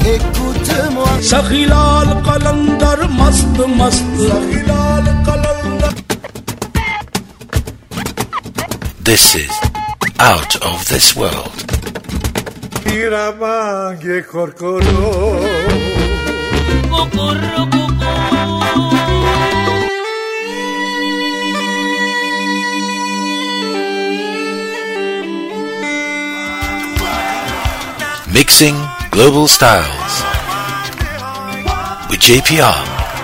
écoute-moi. Sakhilal Qalandar mast mast. Sakhilal Qalandar. This is Out of This World. Iramange korkoro. Kokorro koko. Mixing Global Styles with JPR.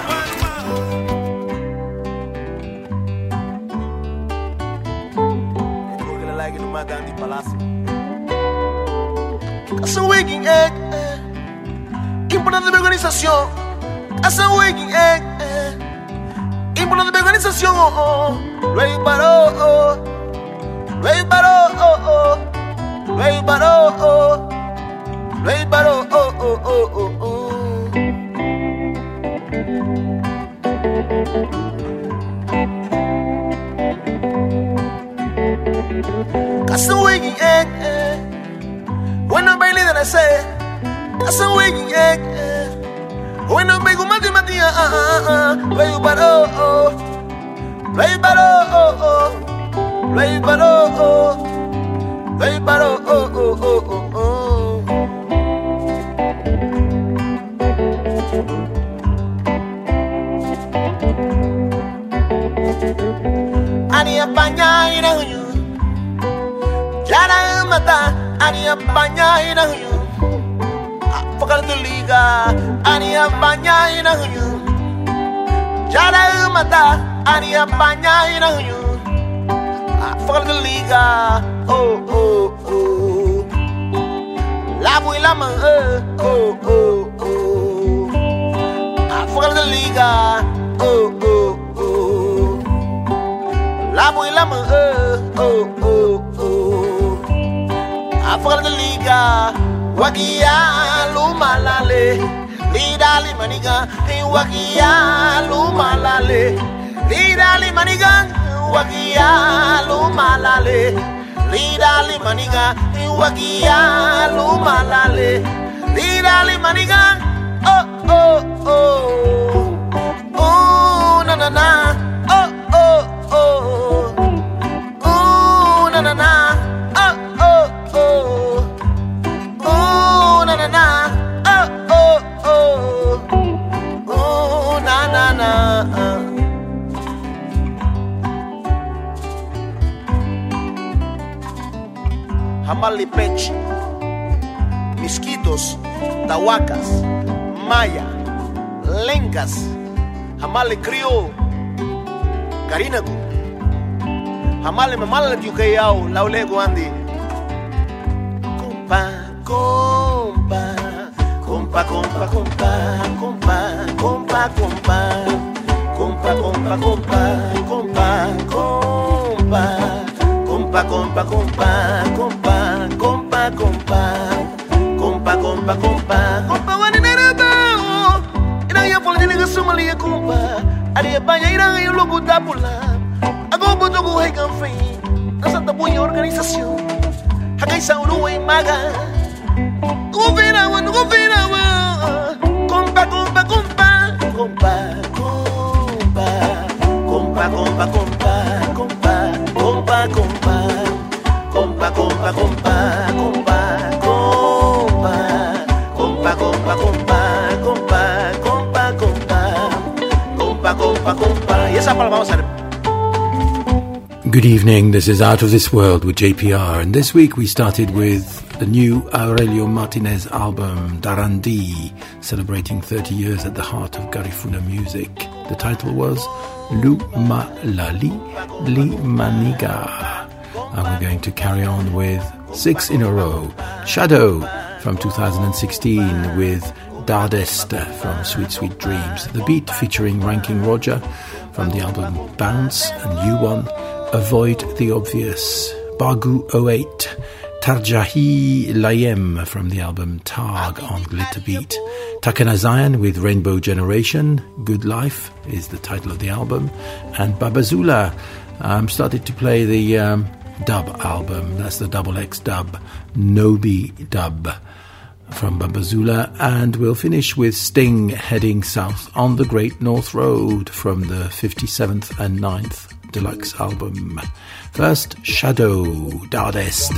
Casa Waking Egg, importante de organización. Casa Waking Egg, importante de organización. Luego paró, luego paró, luego paró, luego paró. Casa Waking Egg. When I'm barely that I say, that's a waking egg. When I'm big with Matia, play baro, play baro, play baro, play baro. Ani apanya ina huyu, jara mata. Ani apanya ina huyu, fakal de liga. Ani apanya ina huyu, jara mata. Ani apanya ina huyu, fakal de liga. Oh oh oh, la bui la man. Oh oh oh, fakal de liga. Oh oh oh, la bui la man. Oh oh oh. Afal de liga, wakia lumalale, lidali maniga, wakia lumalale, lidali maniga, wakia lumalale, lidali maniga, wakia lumalale, lidali maniga. Oh oh oh, oh na na na, oh oh oh, oh na na na. Hamali pech, misquitos, tawacas, maya, lengas, hamali criol, carinagu, hamali mamala tiukayao, laulego andi. Compa, compa, compa, compa, compa, compa, compa, compa, compa, compa, compa, compa, compa. Compa, compa, compa, compa, compa, compa, compa, compa, compa, compa, waninera bao. Irang ya pol diniga sumali ya compa. Ari ya banya irang ya logo tapula. Ako buto ko hay kamfi. Nasa tabu yung organisasyon. Hagay sa uruway maga. Gufinawa, gufinawa. Compa, compa, compa, compa, compa, compa, compa, compa, compa. Compa, compa, compa, compa, compa, compa, compa, compa, compa, compa, compa, compa, compa, compa, compa, compa. Y esa palabra vamos a hacer. Good evening, this is Out of This World with JPR, and this week we started with the new Aurelio Martinez album, Darandi, celebrating 30 years at the heart of Garifuna music. The title was Luma Lali Limaniga. And we're going to carry on with 6 in a row. Shadow from 2016 with Dardest from Sweet Sweet Dreams. The Beat featuring Ranking Roger from the album Bounce, and U1, Avoid the Obvious. Bagu 08, Tarjahi Layem from the album Tag on Glitter Beat. Takana Zion with Rainbow Generation, Good Life is the title of the album. And Babazula started to play the dub album, that's the Double X dub, Nobi dub. from Bambazula, and we'll finish with Sting heading south on the Great North Road from the 57th and 9th deluxe album. First, Shadow, Dardest.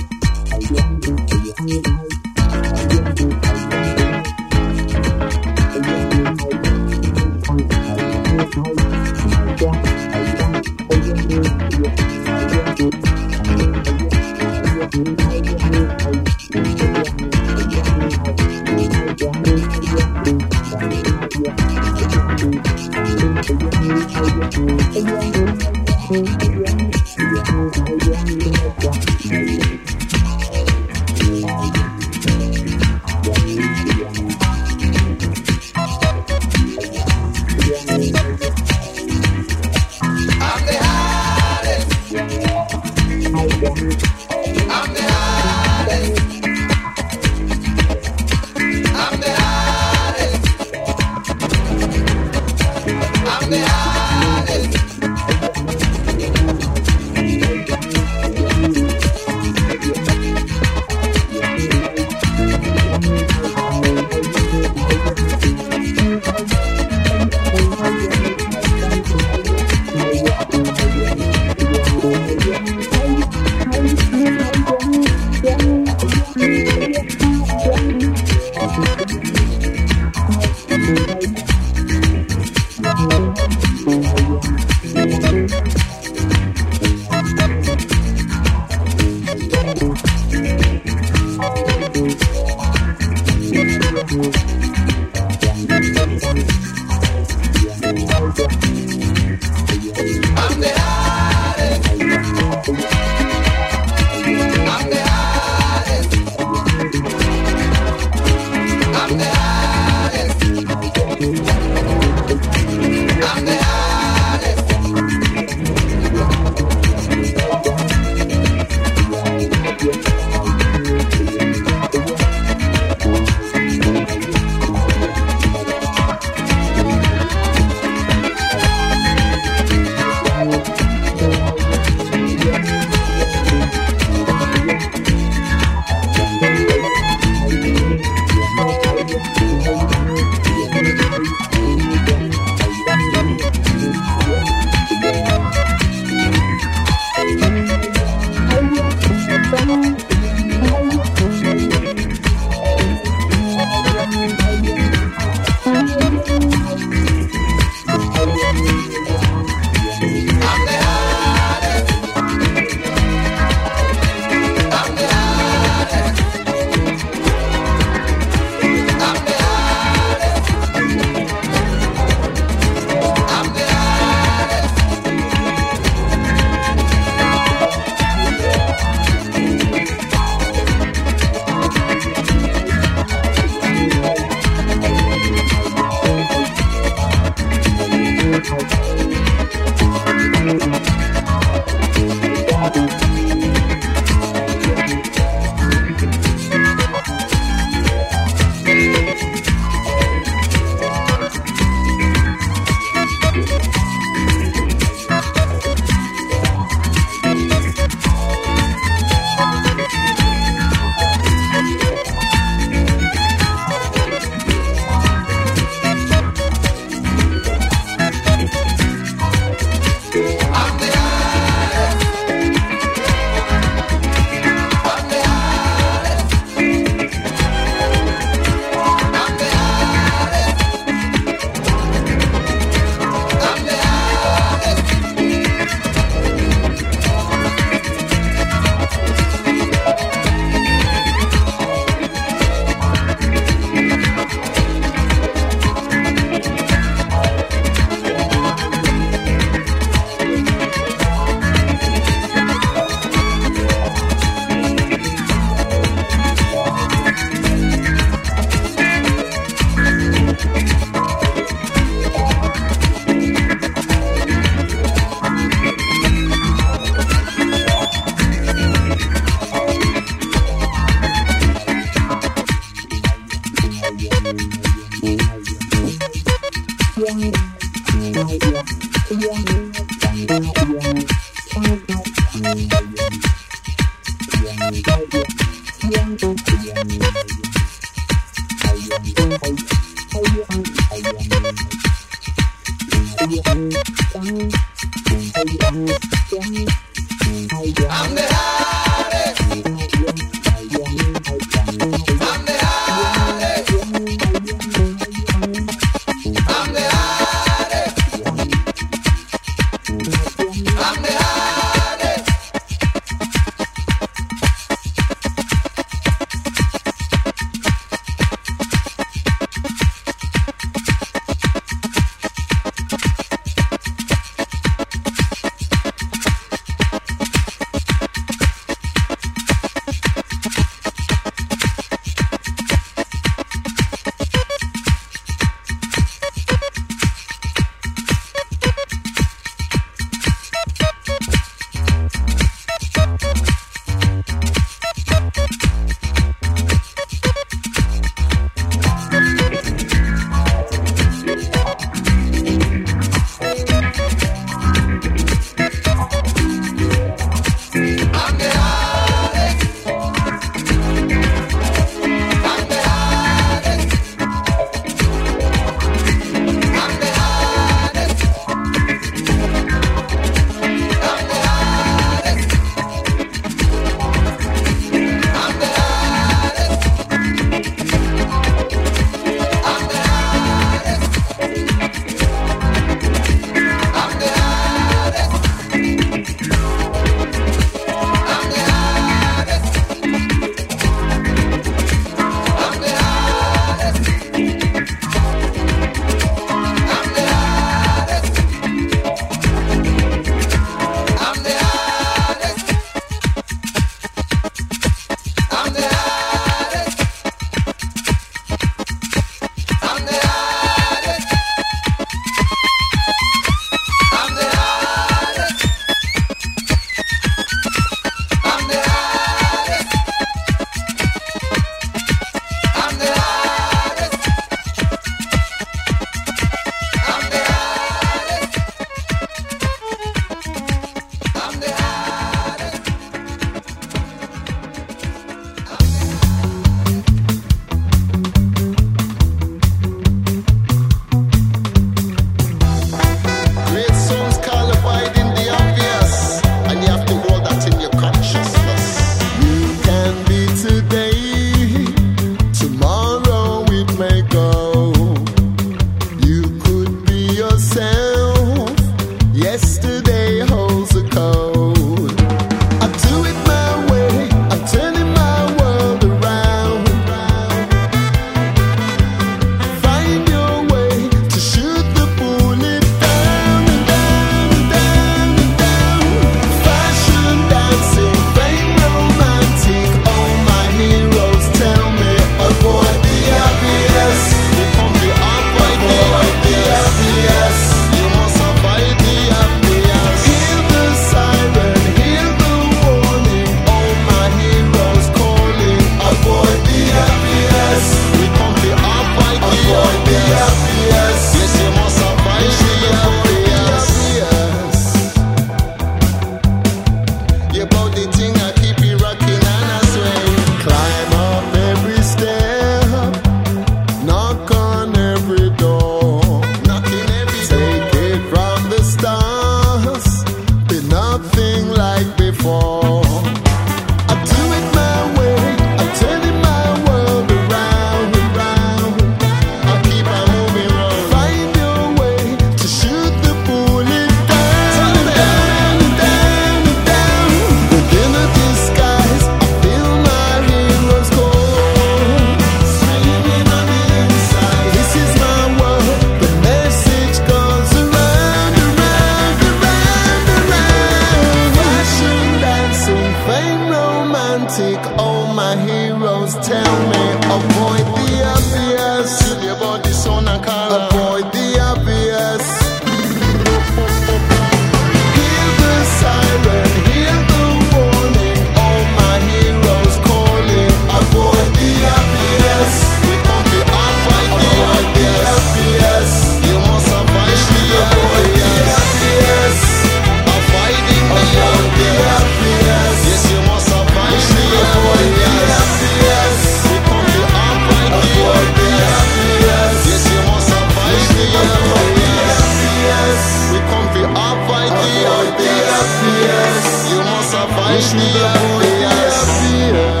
happiness. You must have find the happiness.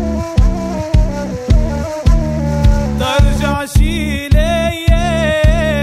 ترجع شي ليا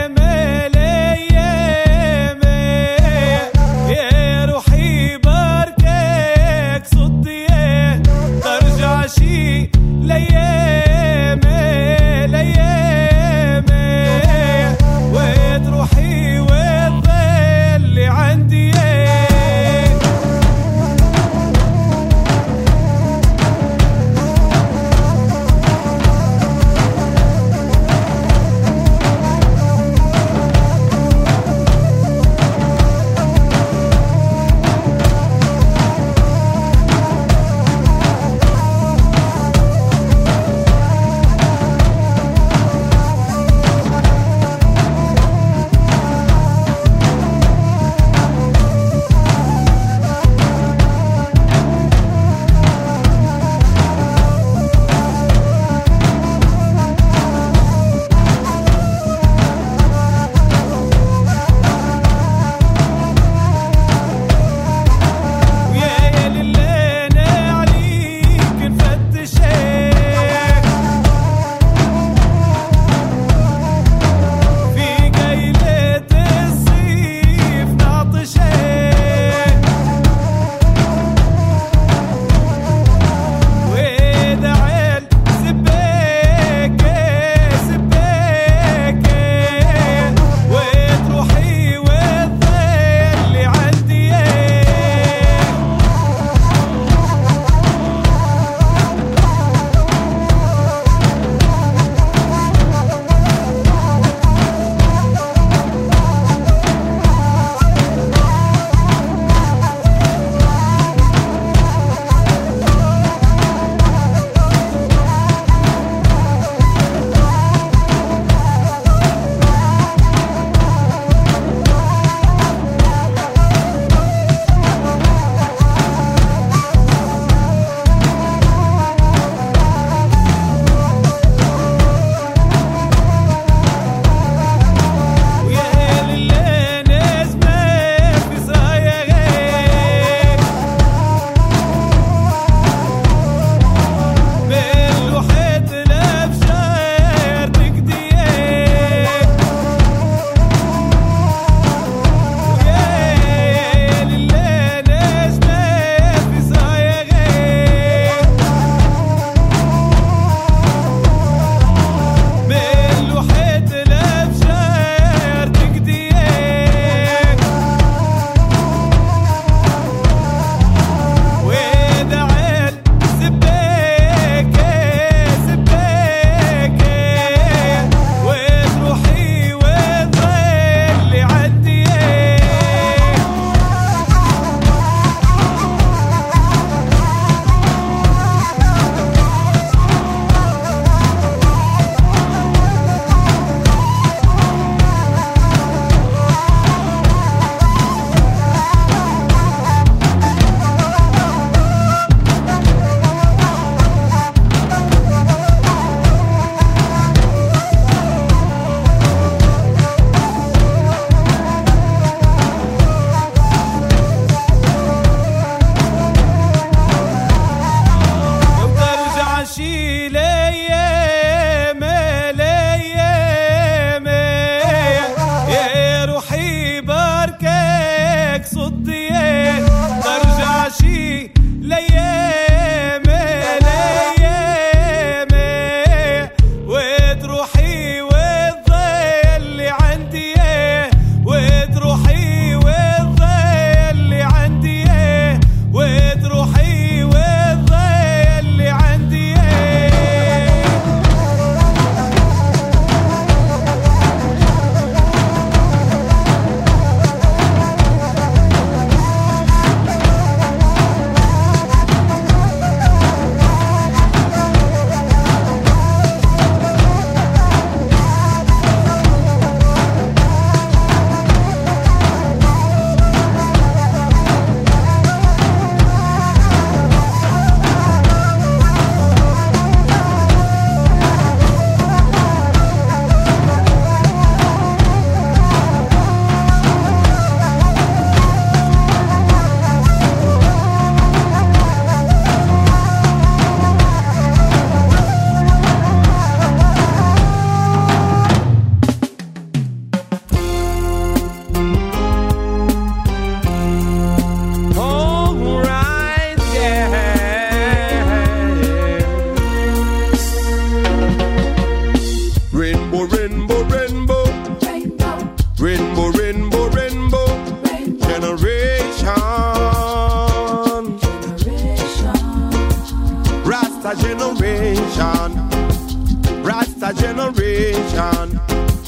Rasta generation.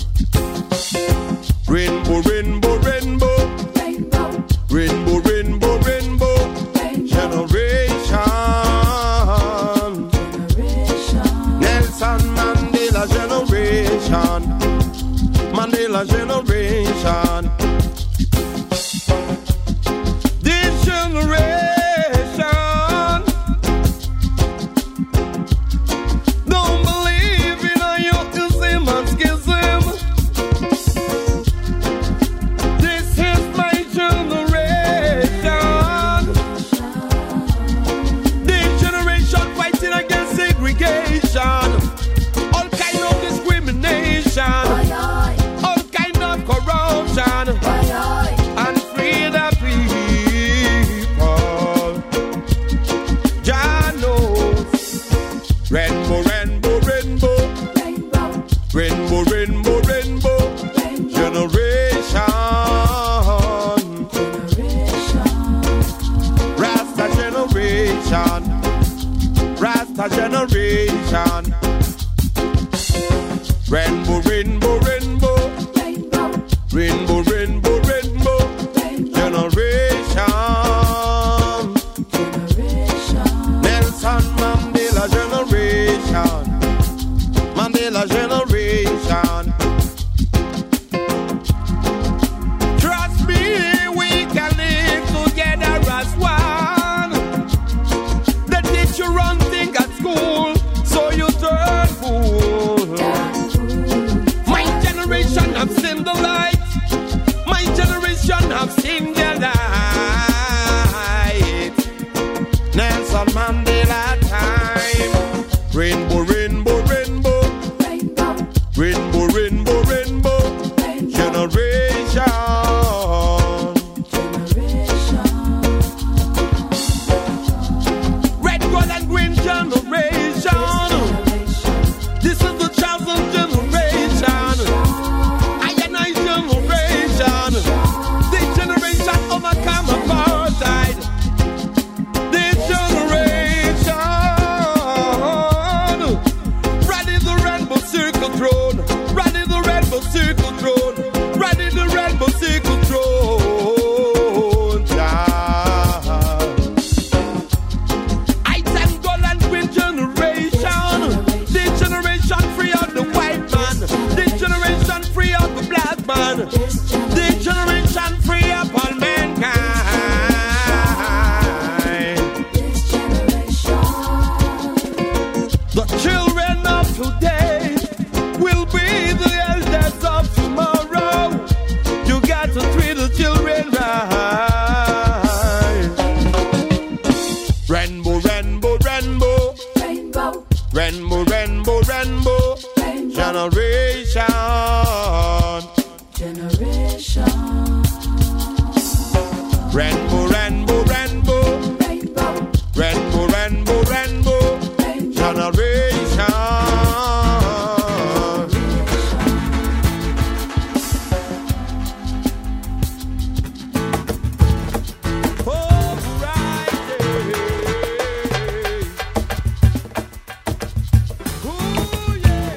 Rainbow, rainbow, rainbow. Rainbow, rainbow, rainbow. Generation. Nelson Mandela generation. Mandela generation. This generation don't believe in a youthsism and schism. This is my generation. This generation fighting against segregation, all kind of discrimination, all kind of corruption, and free the people. Jah knows. Rainbow, rainbow, rainbow. Rainbow, rainbow, rainbow. Generation. Rasta generation. Rasta generation. Rainbow, rainbow, rainbow. Rainbow, rainbow, rainbow. Generation. Nelson Mandela generation. Mandela generation. Trust me, we can live together as one. They teach you wrong thing at school, so you turn fool. My generation have seen the light. My generation have seen the light. Nelson Mandela time. Rainbow, rainbow, rainbow. Rainbow, rainbow, rainbow. Generation. Red, gold, and green generation. This is the chosen generation. I and I generation. This generation overcome apartheid. This generation. Ready the rainbow circle throne. Ready the rainbow circle throne. Ready the rainbow circle throne. I thank gold and green generation. This generation free of the white man. This generation free of the black man. This generation free of all mankind. The children of today will be the elders of tomorrow. You got to treat the children right. Rainbow, rainbow, rainbow. Rainbow, rainbow, rainbow. Generation. Rainbow, rainbow, rainbow. Rainbow, rainbow, rainbow. Generation. Oh, right. Ooh, yeah.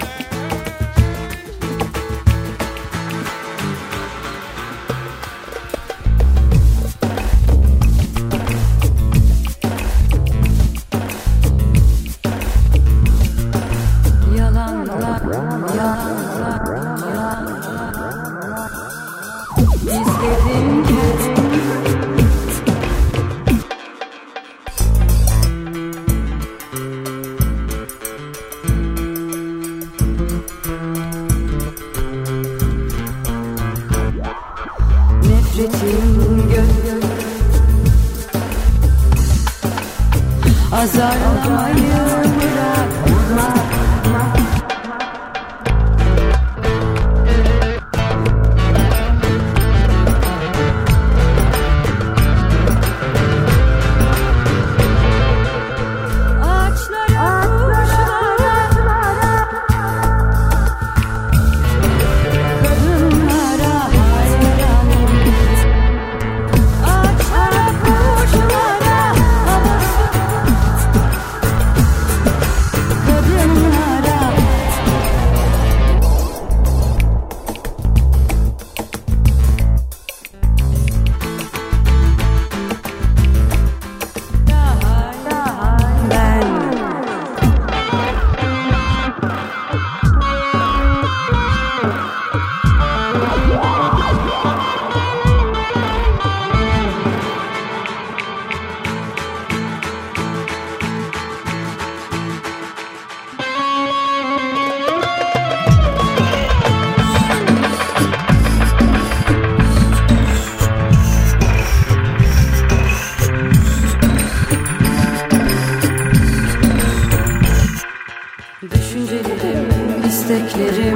isteklerim.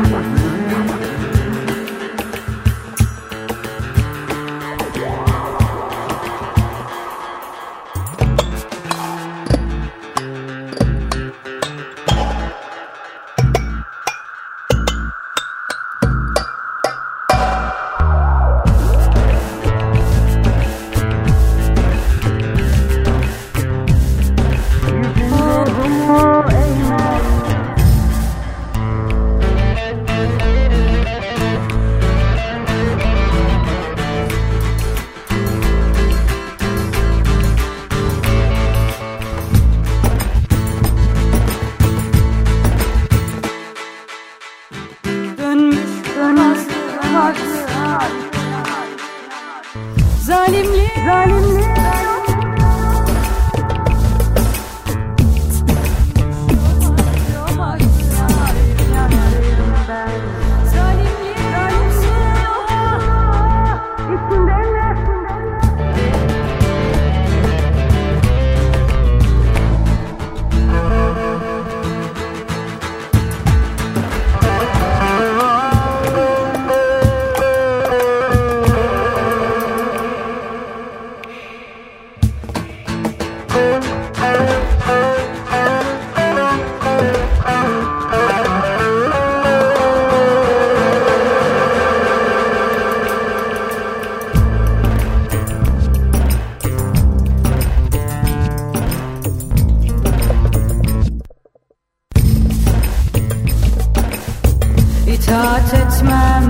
İtaat etmem.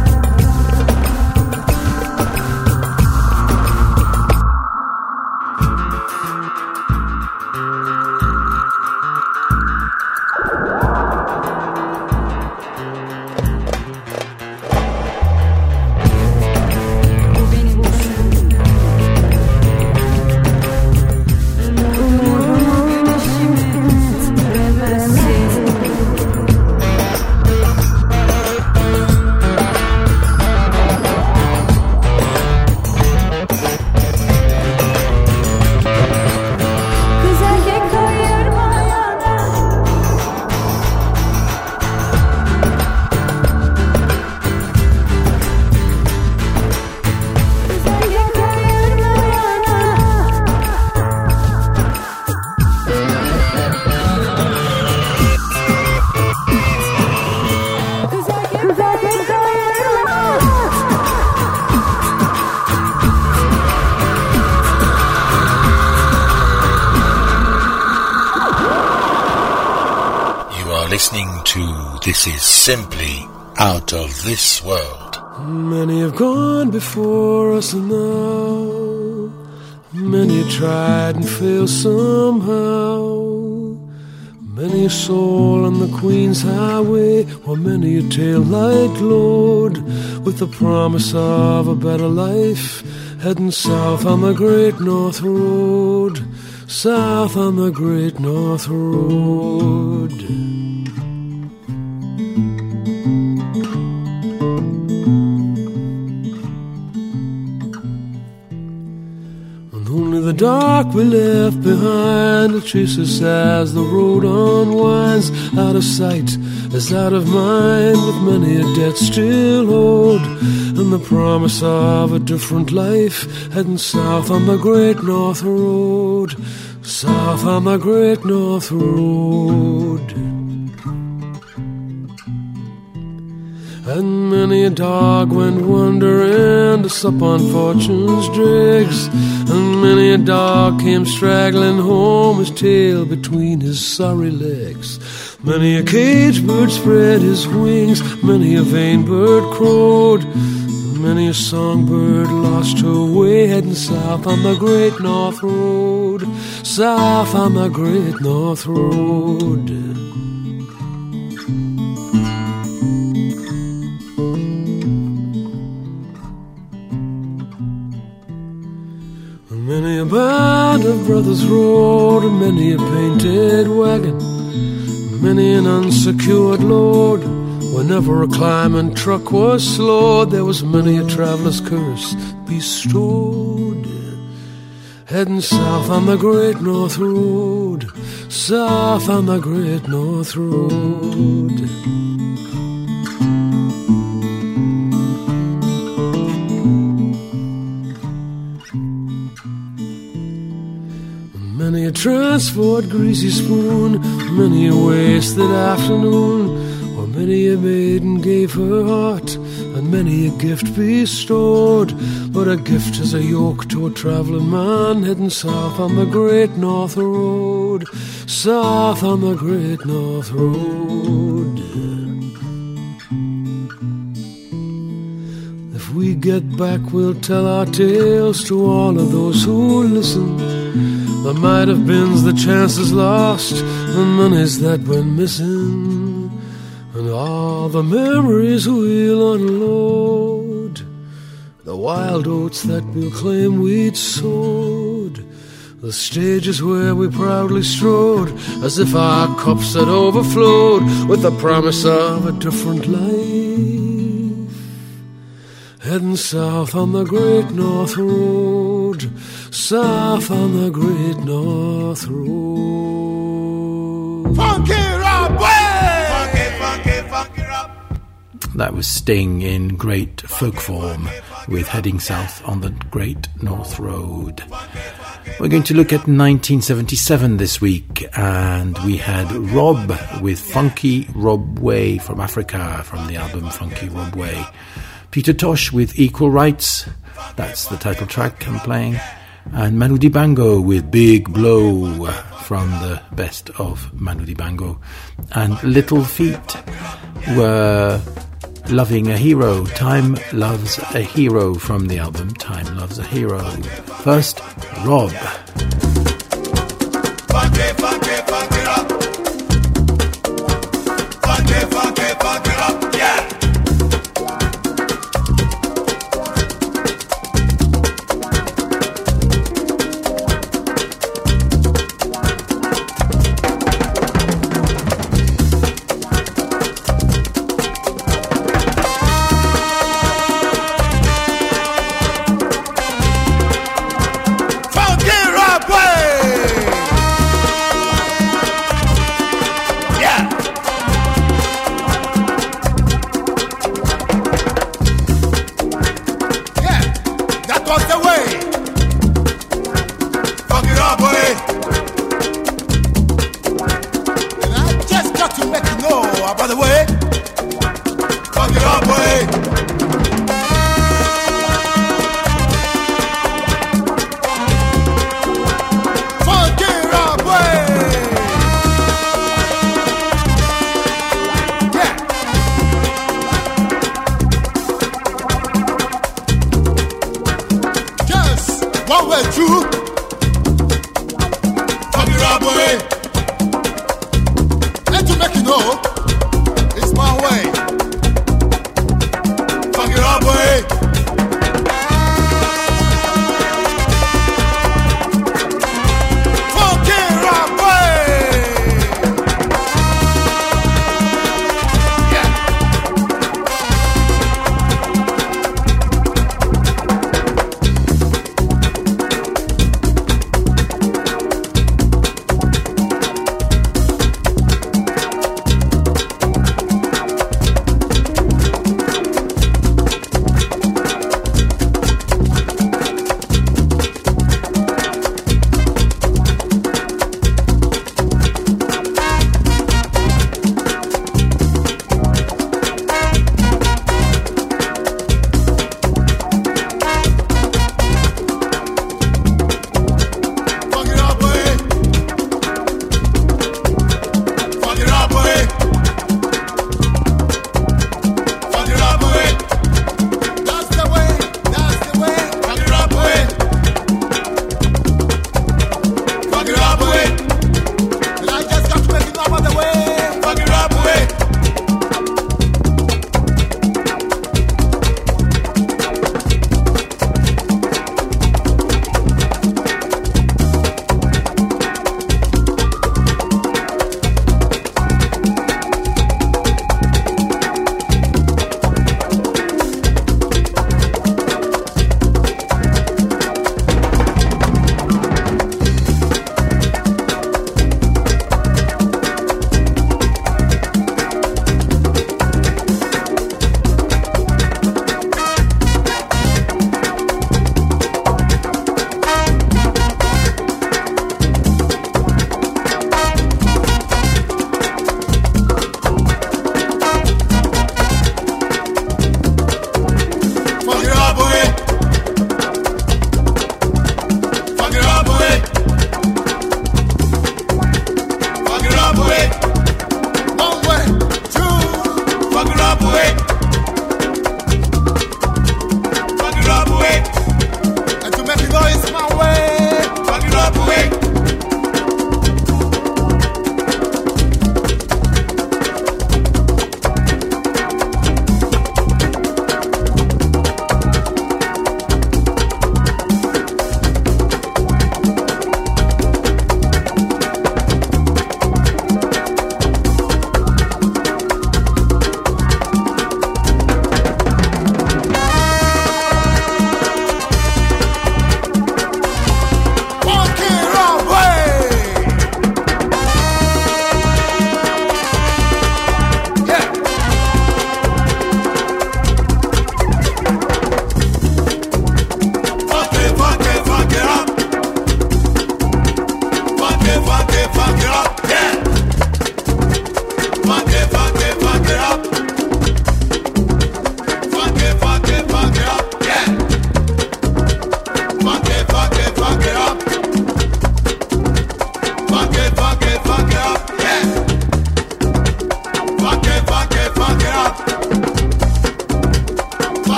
This is simply out of this world. Many have gone before us now. Many have tried and failed somehow. Many a soul on the Queen's Highway, while many a tail light glowed, with the promise of a better life, heading south on the Great North Road. South on the Great North Road. The dark we left behind will chase us as the road unwinds. Out of sight as out of mind, with many a debt still owed, and the promise of a different life, heading south on the Great North Road. South on the Great North Road. And many a dog went wandering to sup on fortune's dregs, and many a dog came straggling home, his tail between his sorry legs. Many a caged bird spread his wings, many a vain bird crowed, many a songbird lost her way, heading south on the Great North Road. South on the Great North Road. Many a band of brothers rode, and many a painted wagon, many an unsecured load. Whenever a climbing truck was slowed, there was many a traveler's curse bestowed. Heading south on the Great North Road. South on the Great North Road. transport greasy spoon, many a wasted afternoon, where many a maiden gave her heart, and many a gift bestowed. But a gift is a yoke to a travelling man, heading south on the Great North Road, south on the Great North Road. If we get back, we'll tell our tales to all of those who listen. The might have beens, the chances lost, the monies that went missing, and all the memories we'll unload, the wild oats that we'll claim we'd sowed, the stages where we proudly strode, as if our cups had overflowed with the promise of a different life, heading south on the Great North Road, south on the Great North Road. Funky Rob way! Funky Rob. That was Sting in great folk form with Heading South on the Great North Road. We're going to look at 1977 this week, and we had Rob with Funky Rob Way from Africa, from the album Funky Rob Way. Peter Tosh with Equal Rights, that's the title track I'm playing, and Manu Dibango with Big Blow from the best of Manu Dibango, and Little Feat were Loving a Hero, Time Loves a Hero from the album Time Loves a Hero. First, Rob. Funky Rob. Funky Rob, yeah.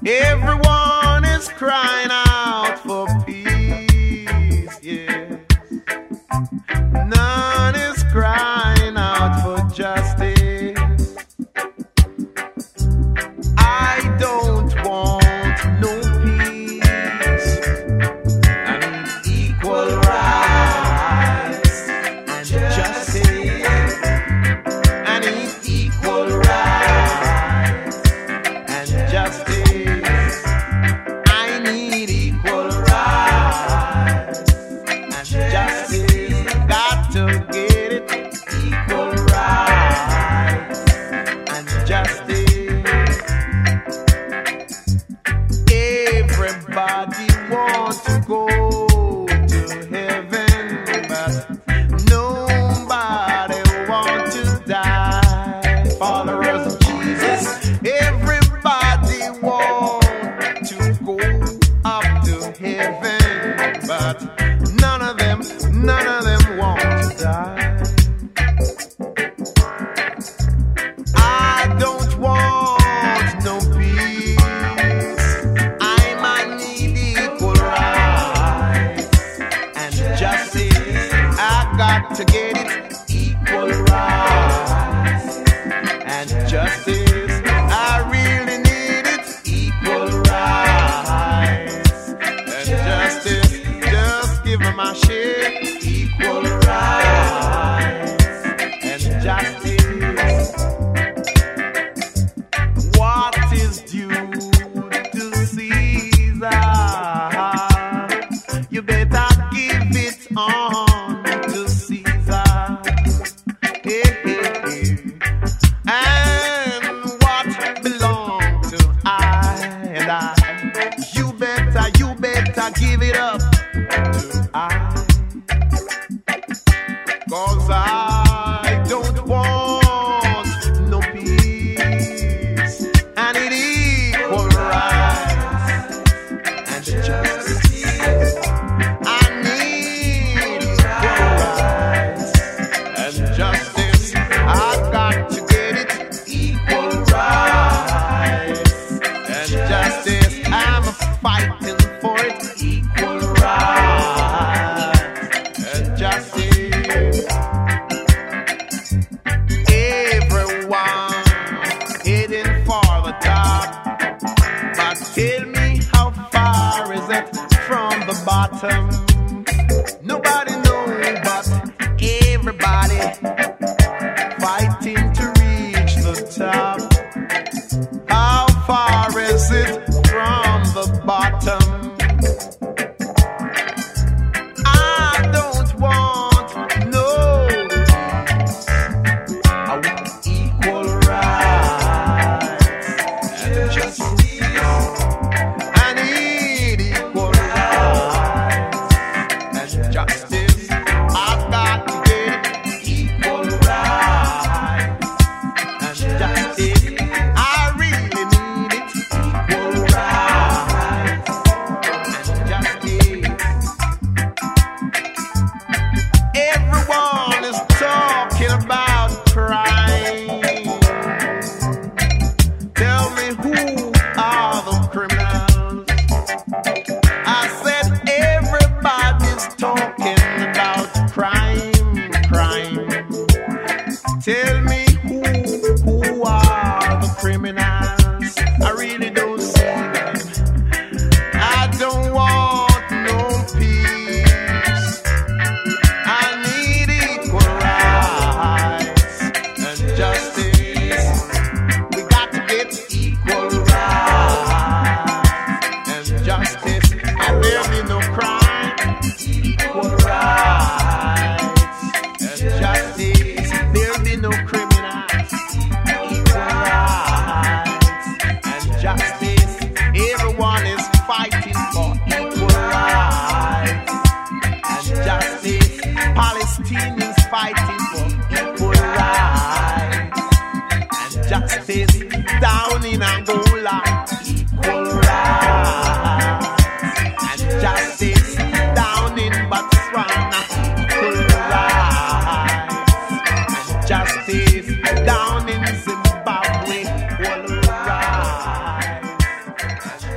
Everyone is crying out for peace, yes. None is crying out for justice. I don't want no peace. I need equal rights and justice. I need equal rights and justice. I need equal rights and justice. Got to get it. Equal rights and justice. Everybody wants to go to heaven, but nobody wants to die. Followers of Jesus, everybody wants to go up to heaven, but none of them want to die. I don't want no peace. I might need equal rights and justice. I got to get it. Equal rights and justice. I really need it. Equal rights and justice. Just give me my share. Equal rights and justice. What is due to Caesar? You better give it on to Caesar. Hey, hey, hey. And what belongs to I and I? You better give it up to I. 'Cause I don't want no peace. I need equal rights and justice. I need equal rights and justice. I got to get it. Equal rights and justice. I'm fighting for it. Equal rights and justice. Everyone heading for the top, but tell me how far is it from the bottom? Nobody knows, but everybody fighting to reach the top. How far is it from the bottom? I don't want no peace. I want equal rights and justice. I need equal rights and justice. I've got to get equal rights and justice. I really need it. Equal rights and justice. Everyone is talking about crime. Tell me who are the criminals? I said everybody's talking about crime. Tell me who are the criminals? I really don't see them. I don't want no peace. I need equal rights and justice. We got to get equal rights and justice. And there'll be no crime. Equal rights and justice. There'll be no criminals. Equal rights and justice. Everyone is fighting for equal rights and justice. Palestinians fighting for equal rights and justice. Down in Angola, equal rights and justice. Down in Botswana, equal rights and justice. Down in Zimbabwe, equal rights and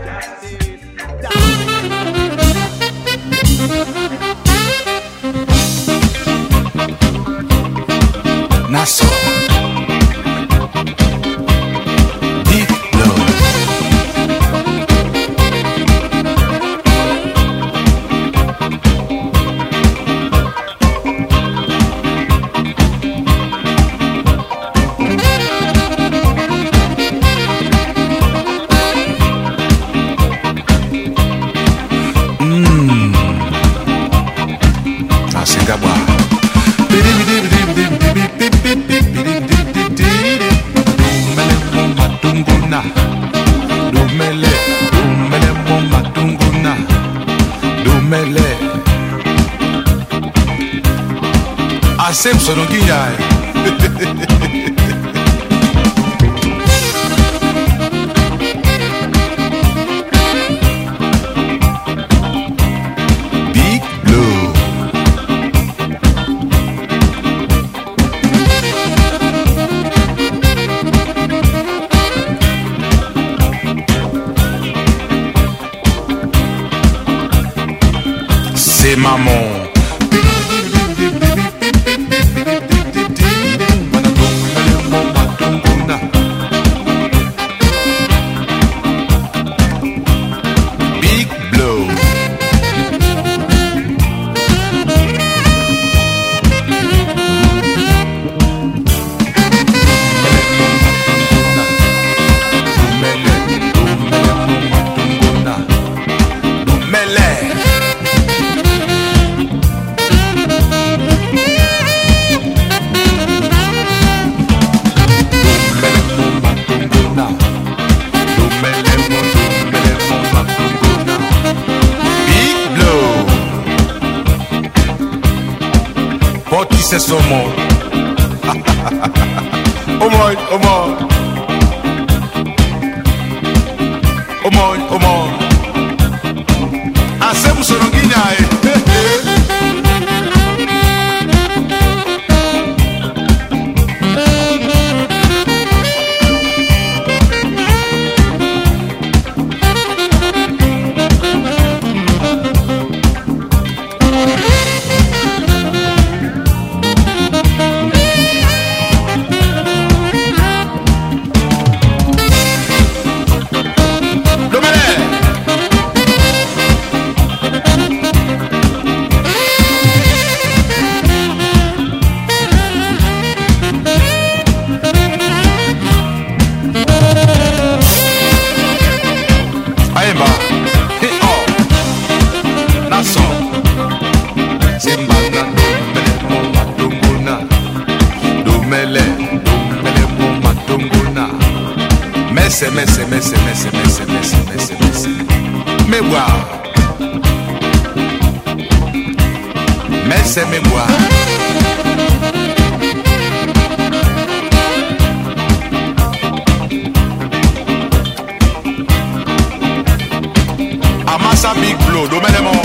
dumele, dumele mo matunguna, dumele. Asem sononginya. Big Blue. C'est maman. Big Blue. C'est son mot. Oh my, oh my. Oh my, oh my. Assez pour se renguigner. Me boire. Messe me boire. Amasa Big Blue, domaine mon.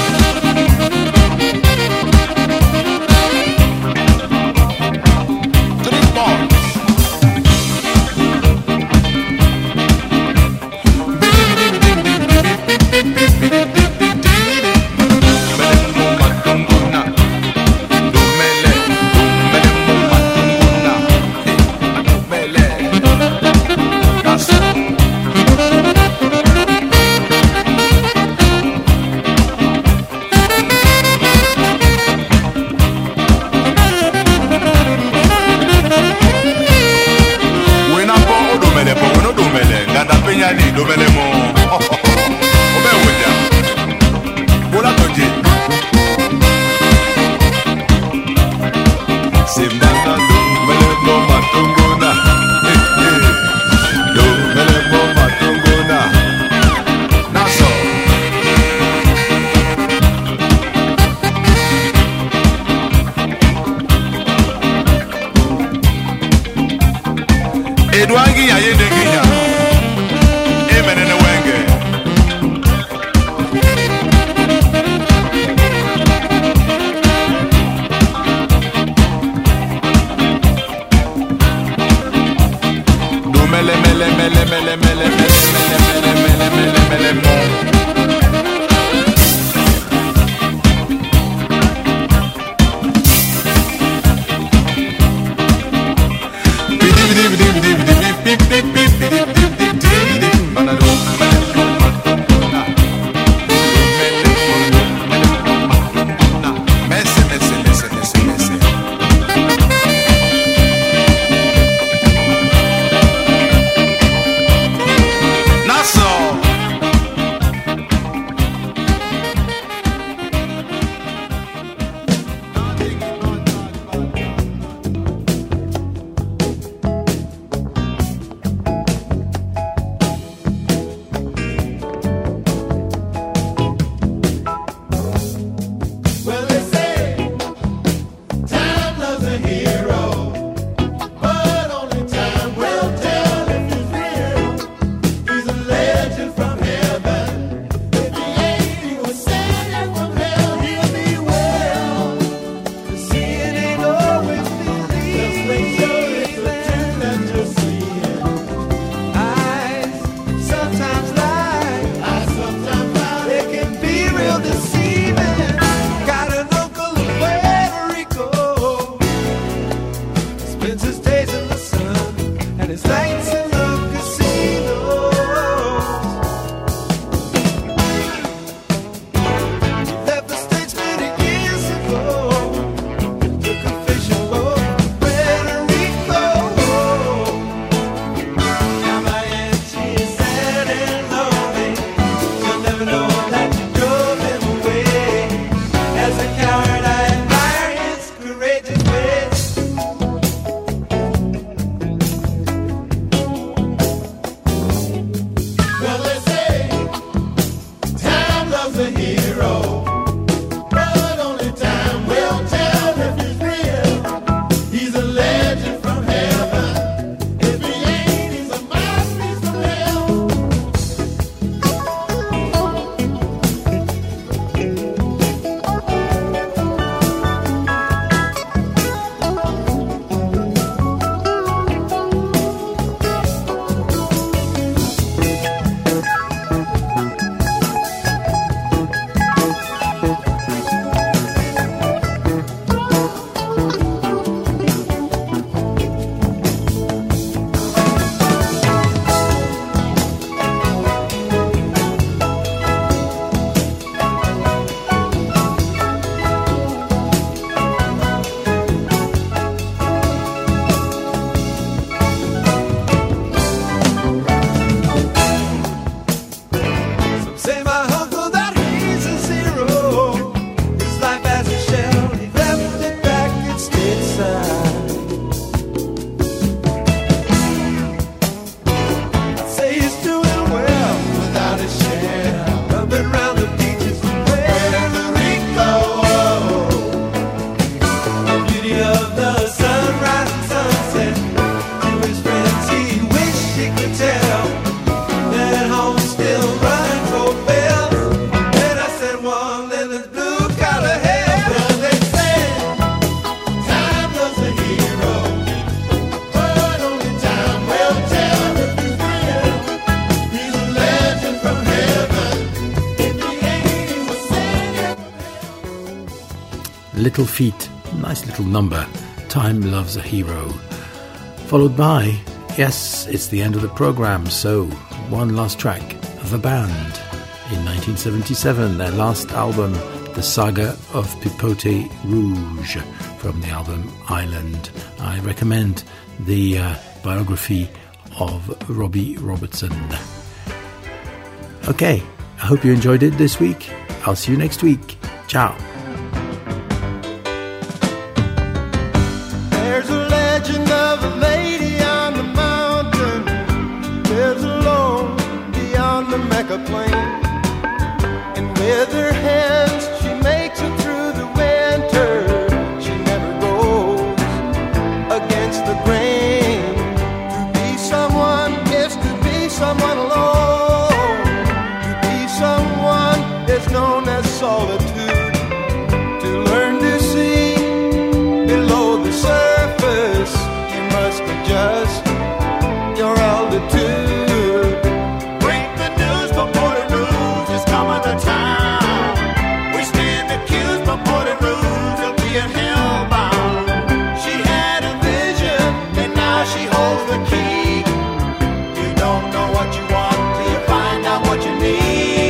Edwangi ya yende Kenya. Emenene wenge. Do mele mele mele mele mele mele mele mele mele mele mele. Little Feat, nice little number, Time Loves a Hero. Followed by, yes, it's the end of the program, so one last track, The Band. In 1977, their last album, The Saga of Pipote Rouge, from the album Island. I recommend the biography of Robbie Robertson. Okay, I hope you enjoyed it this week. I'll see you next week. Ciao. There's a legend of a lady on the mountain, lives alone beyond the Mecca plain, and with her hands she makes it through the winter. She never goes against the grain. To be someone is to be someone alone. To be someone is known as solitude. To learn to see below the surface, you must adjust your altitude. Break the news for Port Rouge is coming to town. We stand accused for Port Rouge of being hellbound. She had a vision and now she holds the key. You don't know what you want till you find out what you need.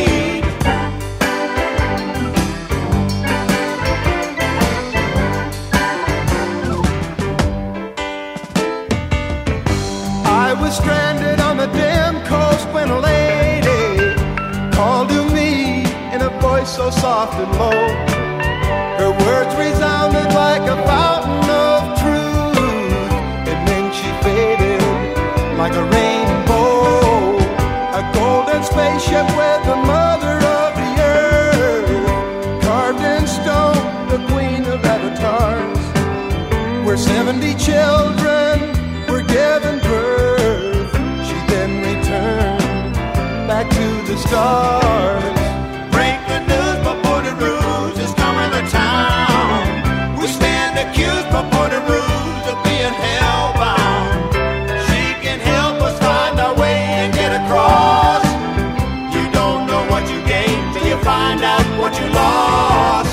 I was stranded on the damn coast when a lady called to me in a voice so soft and low. Her words resounded like a fountain of truth, and then she faded like a rainbow. A golden spaceship with the mother of the earth, carved in stone, the queen of avatars, where 70 children were given birth. She then returned back to the stars. Break the news for Port Rouge is coming to town. We stand accused for Port Rouge of being hellbound. She can help us find our way and get across. You don't know what you gained till you find out what you lost.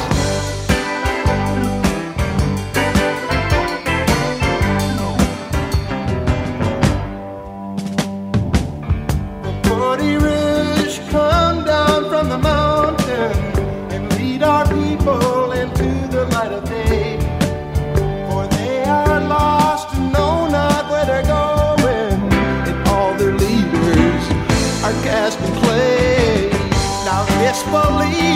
Forty Rouge, come down from the mountain and lead our people into the light of day. For they are lost and know not where they're going, and all their leaders are cast in clay. Now disbelieve